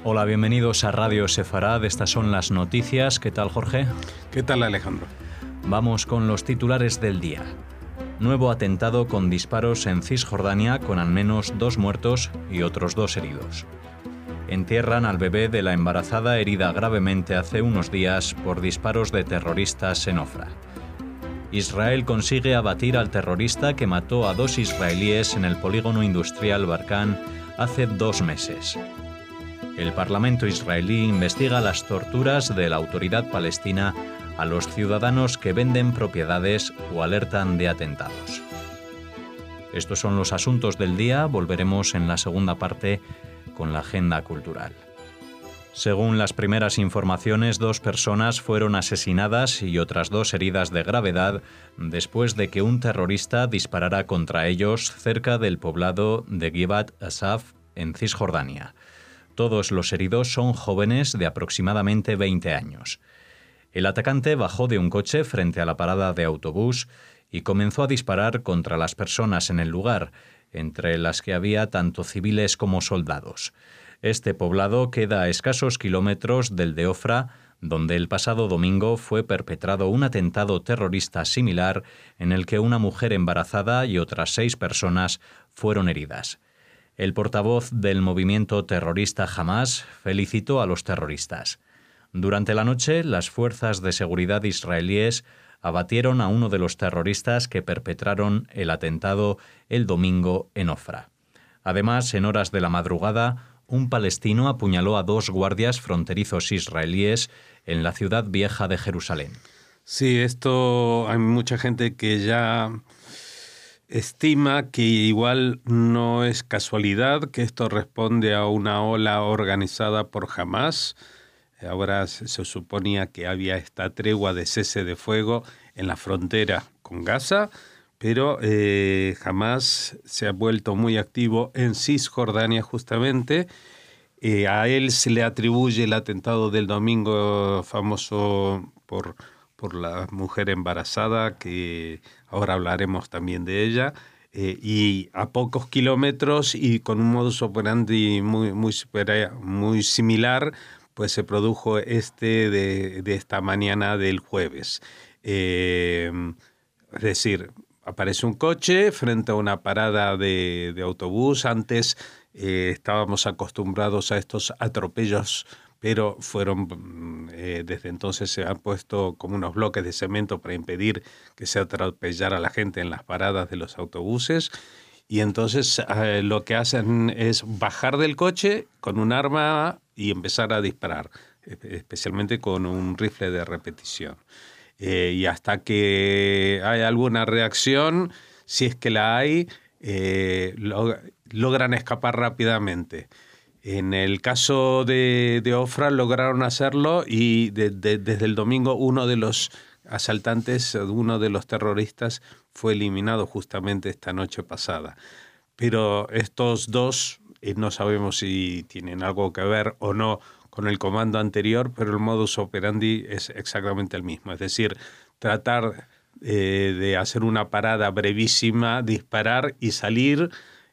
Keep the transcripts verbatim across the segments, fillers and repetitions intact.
Hola, bienvenidos a Radio Sefarad. Estas son las noticias. ¿Qué tal, Jorge? ¿Qué tal, Alejandro? Vamos con los titulares del día. Nuevo atentado con disparos en Cisjordania con al menos dos muertos y otros dos heridos. Entierran al bebé de la embarazada herida gravemente hace unos días por disparos de terroristas en Ofra. Israel consigue abatir al terrorista que mató a dos israelíes en el polígono industrial Barkan hace dos meses. El Parlamento israelí investiga las torturas de la autoridad palestina a los ciudadanos que venden propiedades o alertan de atentados. Estos son los asuntos del día. Volveremos en la segunda parte con la agenda cultural. Según las primeras informaciones, dos personas fueron asesinadas y otras dos heridas de gravedad después de que un terrorista disparara contra ellos cerca del poblado de Givat Asaf, en Cisjordania. Todos los heridos son jóvenes de aproximadamente veinte años. El atacante bajó de un coche frente a la parada de autobús y comenzó a disparar contra las personas en el lugar, entre las que había tanto civiles como soldados. Este poblado queda a escasos kilómetros del de Ofra, donde el pasado domingo fue perpetrado un atentado terrorista similar en el que una mujer embarazada y otras seis personas fueron heridas. El portavoz del movimiento terrorista Hamás felicitó a los terroristas. Durante la noche, las fuerzas de seguridad israelíes abatieron a uno de los terroristas que perpetraron el atentado el domingo en Ofra. Además, en horas de la madrugada, un palestino apuñaló a dos guardias fronterizos israelíes en la ciudad vieja de Jerusalén. Sí, esto hay mucha gente que ya estima que igual no es casualidad, que esto responde a una ola organizada por Hamás. Ahora se suponía que había esta tregua de cese de fuego en la frontera con Gaza, pero eh, Hamás se ha vuelto muy activo en Cisjordania justamente. Eh, a él se le atribuye el atentado del domingo famoso por, por la mujer embarazada, que ahora hablaremos también de ella, eh, y a pocos kilómetros y con un modus operandi muy, muy, super, muy similar, pues se produjo este de, de esta mañana del jueves. Eh, es decir, aparece un coche frente a una parada de, de autobús. Antes eh, estábamos acostumbrados a estos atropellos, pero fueron eh, desde entonces se han puesto como unos bloques de cemento para impedir que se atropellara a la gente en las paradas de los autobuses. Y entonces eh, lo que hacen es bajar del coche con un arma y empezar a disparar, especialmente con un rifle de repetición. Eh, y hasta que hay alguna reacción, si es que la hay, eh, lo, logran escapar rápidamente. En el caso de, de Ofra lograron hacerlo y de, de, desde el domingo uno de los asaltantes, uno de los terroristas fue eliminado justamente esta noche pasada. Pero estos dos eh, no sabemos si tienen algo que ver o no con el comando anterior, pero el modus operandi es exactamente el mismo. Es decir, tratar eh, de hacer una parada brevísima, disparar y salir,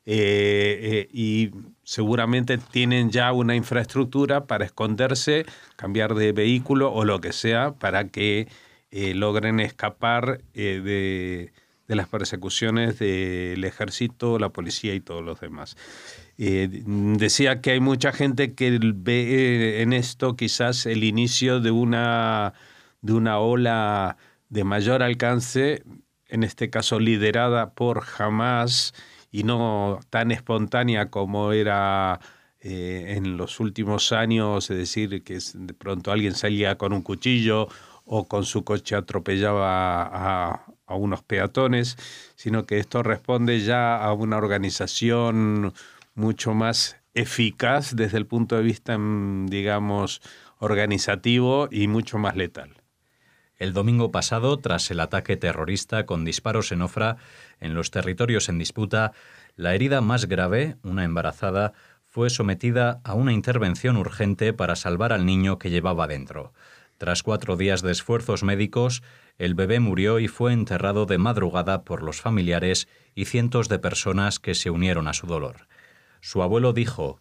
eh, eh, y seguramente tienen ya una infraestructura para esconderse, cambiar de vehículo o lo que sea para que eh, logren escapar eh, de, de las persecuciones del ejército, la policía y todos los demás. Eh, decía que hay mucha gente que ve en esto quizás el inicio de una, de una ola de mayor alcance, en este caso liderada por Hamás y no tan espontánea como era eh, en los últimos años, es decir, que de pronto alguien salía con un cuchillo o con su coche atropellaba a, a unos peatones, sino que esto responde ya a una organización mucho más eficaz desde el punto de vista, digamos, organizativo y mucho más letal. El domingo pasado, tras el ataque terrorista con disparos en Ofra, en los territorios en disputa, la herida más grave, una embarazada, fue sometida a una intervención urgente para salvar al niño que llevaba dentro. Tras cuatro días de esfuerzos médicos, el bebé murió y fue enterrado de madrugada por los familiares y cientos de personas que se unieron a su dolor. Su abuelo dijo: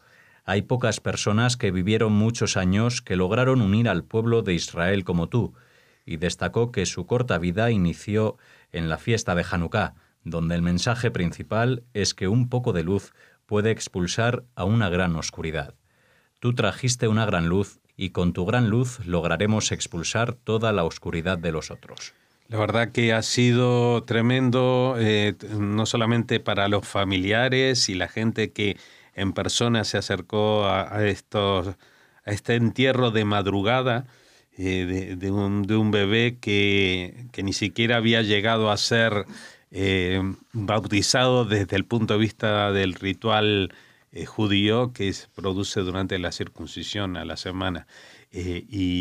Hay pocas personas que vivieron muchos años que lograron unir al pueblo de Israel como tú, y destacó que su corta vida inició en la fiesta de Hanukkah, donde el mensaje principal es que un poco de luz puede expulsar a una gran oscuridad. Tú trajiste una gran luz y con tu gran luz lograremos expulsar toda la oscuridad de los otros. La verdad que ha sido tremendo, eh, no solamente para los familiares y la gente que en persona se acercó a, a, estos, a este entierro de madrugada eh, de, de, un, de un bebé que, que ni siquiera había llegado a ser eh, bautizado desde el punto de vista del ritual eh, judío que se produce durante la circuncisión a la semana. Eh,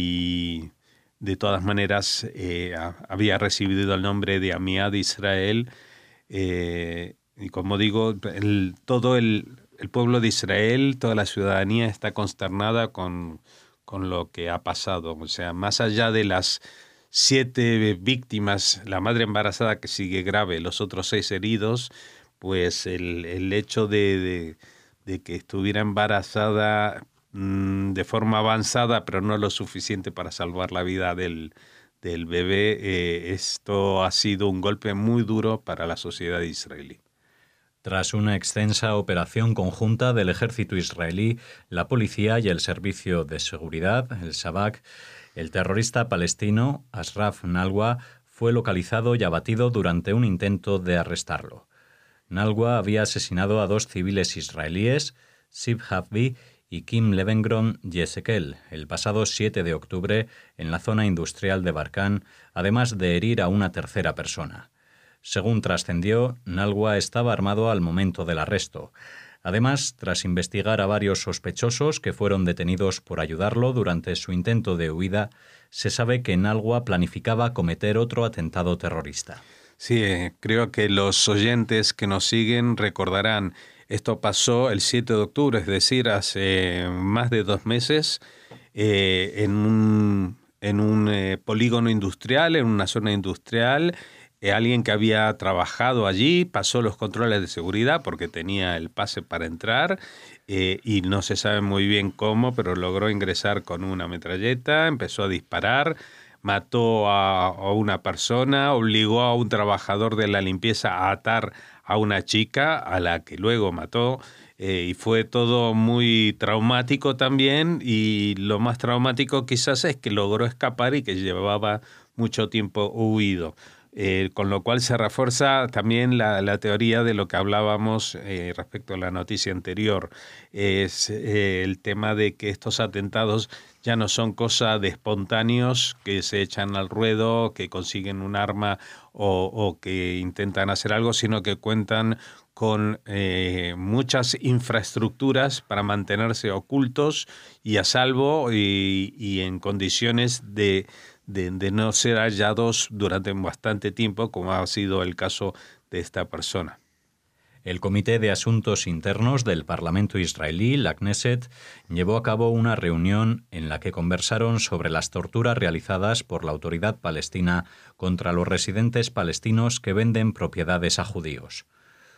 y de todas maneras eh, a, había recibido el nombre de Amiad Israel. Eh, y como digo, el, todo el... El pueblo de Israel, toda la ciudadanía está consternada con, con lo que ha pasado. O sea, más allá de las siete víctimas, la madre embarazada que sigue grave, los otros seis heridos, pues el, el hecho de, de, de que estuviera embarazada mmm, de forma avanzada, pero no lo suficiente para salvar la vida del, del bebé, eh, esto ha sido un golpe muy duro para la sociedad israelí. Tras una extensa operación conjunta del ejército israelí, la policía y el servicio de seguridad, el Shabak, el terrorista palestino Ashraf Nalwa fue localizado y abatido durante un intento de arrestarlo. Nalwa había asesinado a dos civiles israelíes, Ziv Havvi y Kim Levengron Yesekel, el pasado siete de octubre en la zona industrial de Barkan, además de herir a una tercera persona. Según trascendió, Nalwa estaba armado al momento del arresto. Además, tras investigar a varios sospechosos que fueron detenidos por ayudarlo durante su intento de huida, se sabe que Nalwa planificaba cometer otro atentado terrorista. Sí, eh, creo que los oyentes que nos siguen recordarán, esto pasó el siete de octubre, es decir, hace más de dos meses, eh, en un, en un eh, polígono industrial, en una zona industrial. Eh, alguien que había trabajado allí pasó los controles de seguridad porque tenía el pase para entrar eh, y no se sabe muy bien cómo, pero logró ingresar con una metralleta, empezó a disparar, mató a, a una persona, obligó a un trabajador de la limpieza a atar a una chica a la que luego mató. Eh, y fue todo muy traumático también, y lo más traumático quizás es que logró escapar y que llevaba mucho tiempo huido. Eh, con lo cual se refuerza también la, la teoría de lo que hablábamos eh, respecto a la noticia anterior. Es eh, el tema de que estos atentados ya no son cosa de espontáneos que se echan al ruedo, que consiguen un arma o, o que intentan hacer algo, sino que cuentan con eh, muchas infraestructuras para mantenerse ocultos y a salvo y, y en condiciones de De, de no ser hallados durante bastante tiempo, como ha sido el caso de esta persona. El Comité de Asuntos Internos del Parlamento israelí, la Knesset, llevó a cabo una reunión en la que conversaron sobre las torturas realizadas por la autoridad palestina contra los residentes palestinos que venden propiedades a judíos.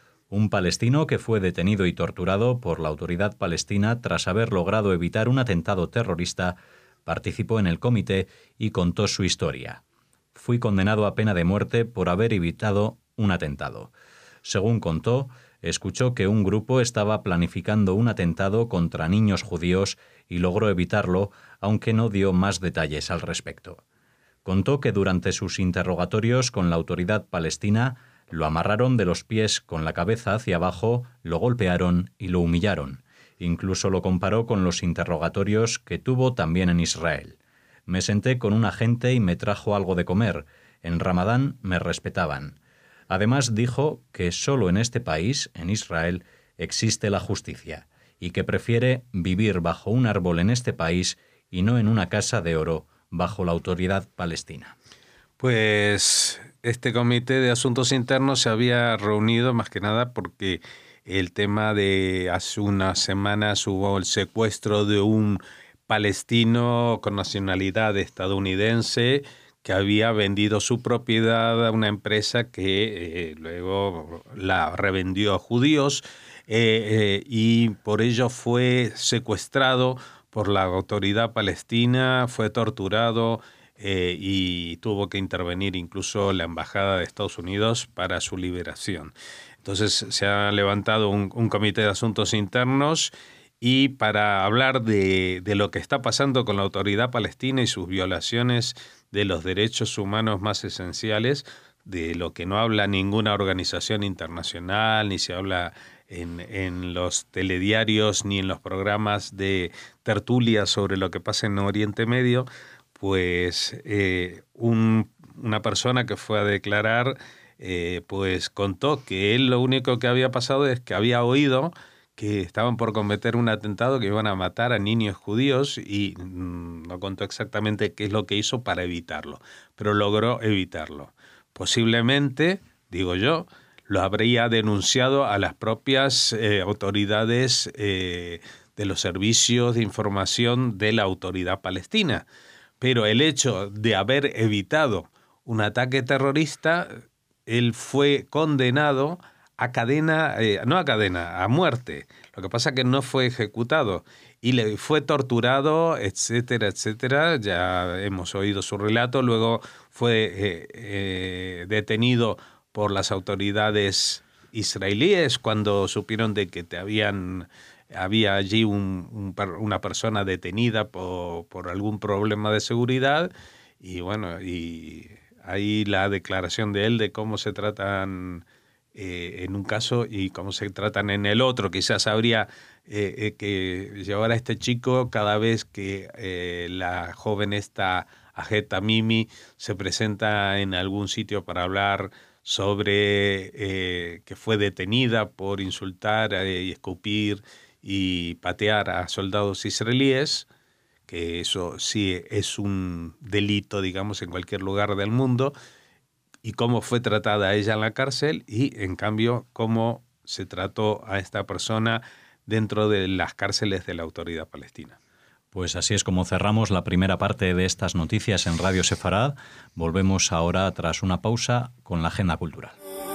Un palestino que fue detenido y torturado por la autoridad palestina tras haber logrado evitar un atentado terrorista participó en el comité y contó su historia. Fui condenado a pena de muerte por haber evitado un atentado. Según contó, escuchó que un grupo estaba planificando un atentado contra niños judíos y logró evitarlo, aunque no dio más detalles al respecto. Contó que durante sus interrogatorios con la autoridad palestina lo amarraron de los pies con la cabeza hacia abajo, lo golpearon y lo humillaron. Incluso lo comparó con los interrogatorios que tuvo también en Israel. Me senté con un agente y me trajo algo de comer. En Ramadán me respetaban. Además dijo que solo en este país, en Israel, existe la justicia y que prefiere vivir bajo un árbol en este país y no en una casa de oro bajo la autoridad palestina. Pues este comité de asuntos internos se había reunido más que nada porque el tema de hace unas semanas hubo el secuestro de un palestino con nacionalidad estadounidense que había vendido su propiedad a una empresa que eh, luego la revendió a judíos. eh, y por ello fue secuestrado por la autoridad palestina, fue torturado eh, y tuvo que intervenir incluso la Embajada de Estados Unidos para su liberación. Entonces se ha levantado un, un comité de asuntos internos y para hablar de, de lo que está pasando con la autoridad palestina y sus violaciones de los derechos humanos más esenciales, de lo que no habla ninguna organización internacional, ni se habla en, en los telediarios, ni en los programas de tertulia sobre lo que pasa en Oriente Medio, pues eh, un, una persona que fue a declarar eh, pues contó que él lo único que había pasado es que había oído que estaban por cometer un atentado, que iban a matar a niños judíos y mmm, no contó exactamente qué es lo que hizo para evitarlo, pero logró evitarlo. Posiblemente, digo yo, lo habría denunciado a las propias eh, autoridades eh, de los servicios de información de la autoridad palestina. Pero el hecho de haber evitado un ataque terrorista, él fue condenado a cadena, eh, no a cadena, a muerte. Lo que pasa es que no fue ejecutado y le fue torturado, etcétera, etcétera. Ya hemos oído su relato. Luego fue eh, eh, detenido por las autoridades israelíes cuando supieron de que te habían, había allí un, un, una persona detenida por, por algún problema de seguridad. Y bueno, y ahí la declaración de él de cómo se tratan eh, en un caso y cómo se tratan en el otro. Quizás habría eh, eh, que llevar a este chico cada vez que eh, la joven esta Ahed Tamimi se presenta en algún sitio para hablar sobre eh, que fue detenida por insultar eh, y escupir y patear a soldados israelíes, que eso sí es un delito, digamos, en cualquier lugar del mundo, y cómo fue tratada ella en la cárcel y, en cambio, cómo se trató a esta persona dentro de las cárceles de la autoridad palestina. Pues así es como cerramos la primera parte de estas noticias en Radio Sefarad. Volvemos ahora, tras una pausa, con la agenda cultural.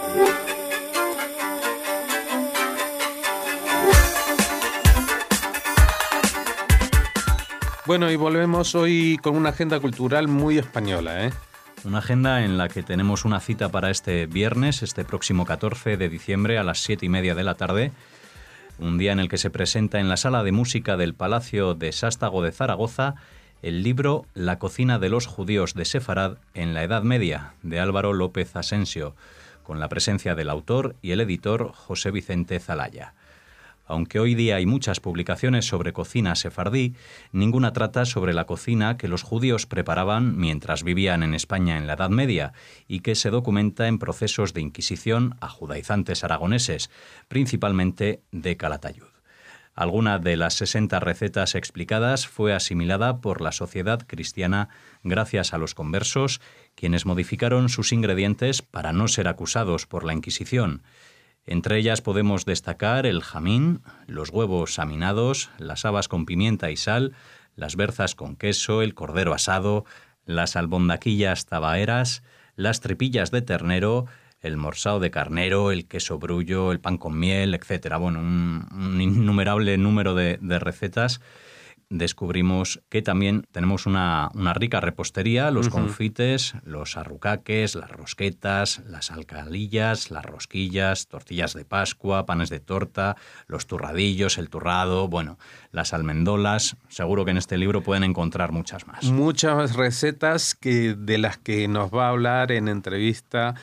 Bueno, y volvemos hoy con una agenda cultural muy española, ¿eh? Una agenda en la que tenemos una cita para este viernes, este próximo catorce de diciembre a las siete y media de la tarde, un día en el que se presenta en la Sala de Música del Palacio de Sástago de Zaragoza el libro La cocina de los judíos de Sefarad en la Edad Media, de Álvaro López Asensio, con la presencia del autor y el editor José Vicente Zalaya. Aunque hoy día hay muchas publicaciones sobre cocina sefardí, ninguna trata sobre la cocina que los judíos preparaban mientras vivían en España en la Edad Media y que se documenta en procesos de inquisición a judaizantes aragoneses, principalmente de Calatayud. Alguna de las sesenta recetas explicadas fue asimilada por la sociedad cristiana gracias a los conversos, quienes modificaron sus ingredientes para no ser acusados por la Inquisición. Entre ellas podemos destacar el jamín, los huevos aminados, las habas con pimienta y sal, las berzas con queso, el cordero asado, las albondaquillas tabaeras, las tripillas de ternero, el morsao de carnero, el queso brullo, el pan con miel, etcétera. Bueno, un, un innumerable número de, de recetas. Descubrimos que también tenemos una, una rica repostería, los uh-huh. confites, los arrucaques, las rosquetas, las alcalillas, las rosquillas, tortillas de Pascua, panes de torta, los turradillos, el turrado, bueno, las almendolas. Seguro que en este libro pueden encontrar muchas más. Muchas recetas que, de las que nos va a hablar en entrevista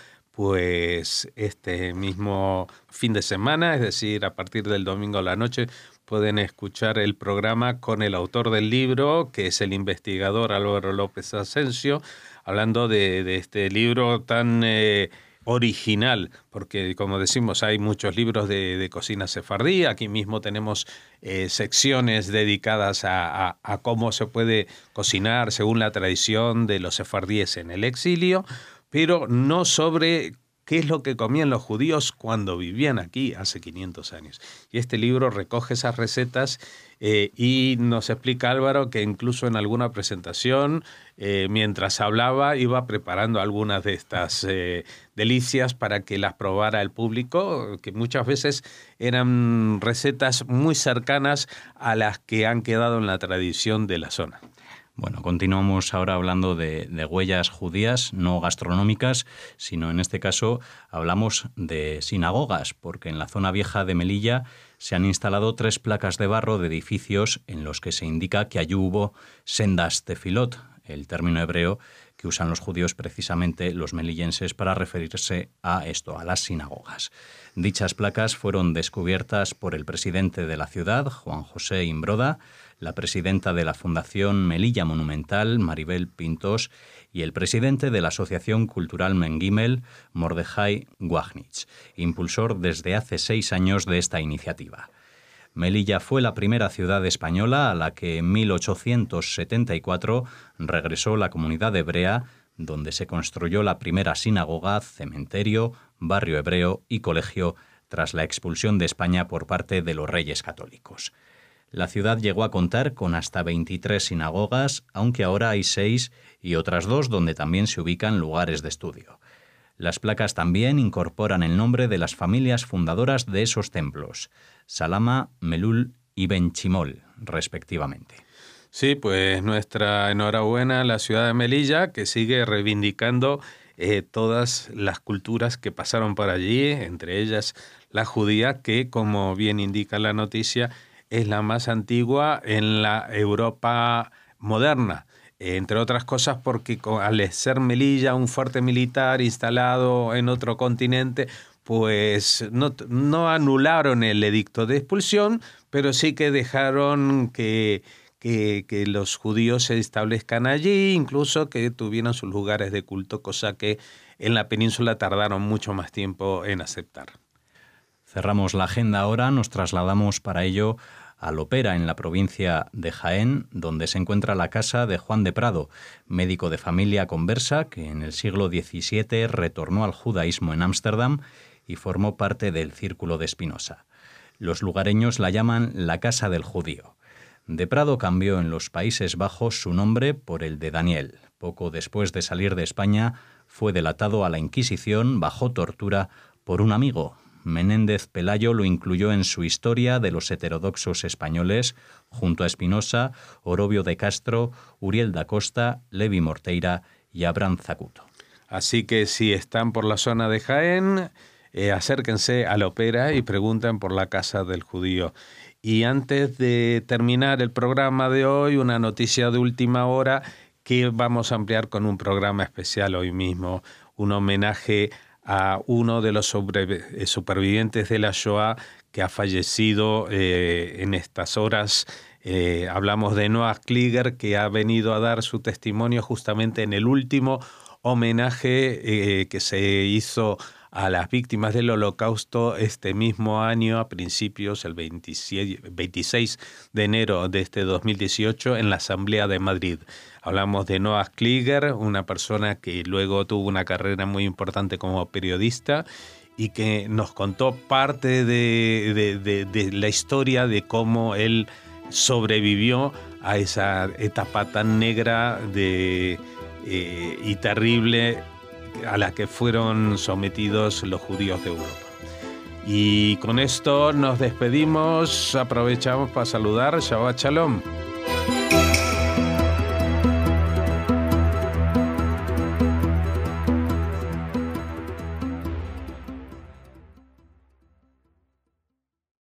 pues este mismo fin de semana, es decir, a partir del domingo a la noche, pueden escuchar el programa con el autor del libro, que es el investigador Álvaro López Asensio, hablando de, de este libro tan eh, original, porque como decimos, hay muchos libros de, de cocina sefardí. Aquí mismo tenemos eh, secciones dedicadas a, a, a cómo se puede cocinar según la tradición de los sefardíes en el exilio, pero no sobre qué es lo que comían los judíos cuando vivían aquí hace quinientos años. Y este libro recoge esas recetas eh, y nos explica Álvaro que incluso en alguna presentación, eh, mientras hablaba, iba preparando algunas de estas eh, delicias para que las probara el público, que muchas veces eran recetas muy cercanas a las que han quedado en la tradición de la zona. Bueno, continuamos ahora hablando de, de huellas judías, no gastronómicas, sino en este caso hablamos de sinagogas, porque en la zona vieja de Melilla se han instalado tres placas de barro de edificios en los que se indica que allí hubo sendas tefilot, el término hebreo que usan los judíos, precisamente los melillenses, para referirse a esto, a las sinagogas. Dichas placas fueron descubiertas por el presidente de la ciudad, Juan José Imbroda, la presidenta de la Fundación Melilla Monumental, Maribel Pintos, y el presidente de la Asociación Cultural Mengimel, Mordejai Wagnitz, impulsor desde hace seis años de esta iniciativa. Melilla fue la primera ciudad española a la que en mil ochocientos setenta y cuatro regresó la comunidad hebrea, donde se construyó la primera sinagoga, cementerio, barrio hebreo y colegio tras la expulsión de España por parte de los Reyes Católicos. La ciudad llegó a contar con hasta veintitrés sinagogas, aunque ahora hay seis y otras dos donde también se ubican lugares de estudio. Las placas también incorporan el nombre de las familias fundadoras de esos templos, Salama, Melul y Benchimol, respectivamente. Sí, pues nuestra enhorabuena a la ciudad de Melilla, que sigue reivindicando eh, todas las culturas que pasaron por allí, entre ellas la judía, que, como bien indica la noticia, es la más antigua en la Europa moderna. Entre otras cosas porque al ser Melilla un fuerte militar instalado en otro continente, pues no, no anularon el edicto de expulsión, pero sí que dejaron que, que, que los judíos se establezcan allí, incluso que tuvieran sus lugares de culto, cosa que en la península tardaron mucho más tiempo en aceptar. Cerramos la agenda ahora, nos trasladamos para ello a Lopera, en la provincia de Jaén, donde se encuentra la casa de Juan de Prado, médico de familia conversa que en el siglo diecisiete retornó al judaísmo en Ámsterdam y formó parte del Círculo de Spinoza. Los lugareños la llaman la Casa del Judío. De Prado cambió en los Países Bajos su nombre por el de Daniel. Poco después de salir de España, fue delatado a la Inquisición bajo tortura por un amigo. Menéndez Pelayo lo incluyó en su Historia de los heterodoxos españoles, junto a Spinoza, Orobio de Castro, Uriel da Costa, Levi Morteira y Abraham Zacuto. Así que si están por la zona de Jaén, eh, acérquense a Lopera y pregunten por la Casa del Judío. Y antes de terminar el programa de hoy, una noticia de última hora que vamos a ampliar con un programa especial hoy mismo, un homenaje a uno de los sobre, supervivientes de la Shoah que ha fallecido eh, en estas horas. Eh, hablamos de Noah Klieger, que ha venido a dar su testimonio justamente en el último homenaje eh, que se hizo a las víctimas del Holocausto este mismo año, a principios, el veintiséis de enero de este dos mil dieciocho, en la Asamblea de Madrid. Hablamos de Noah Klieger, una persona que luego tuvo una carrera muy importante como periodista y que nos contó parte de, de, de, de la historia de cómo él sobrevivió a esa etapa tan negra de, eh, y terrible a la que fueron sometidos los judíos de Europa. Y con esto nos despedimos, aprovechamos para saludar. Shabbat Shalom.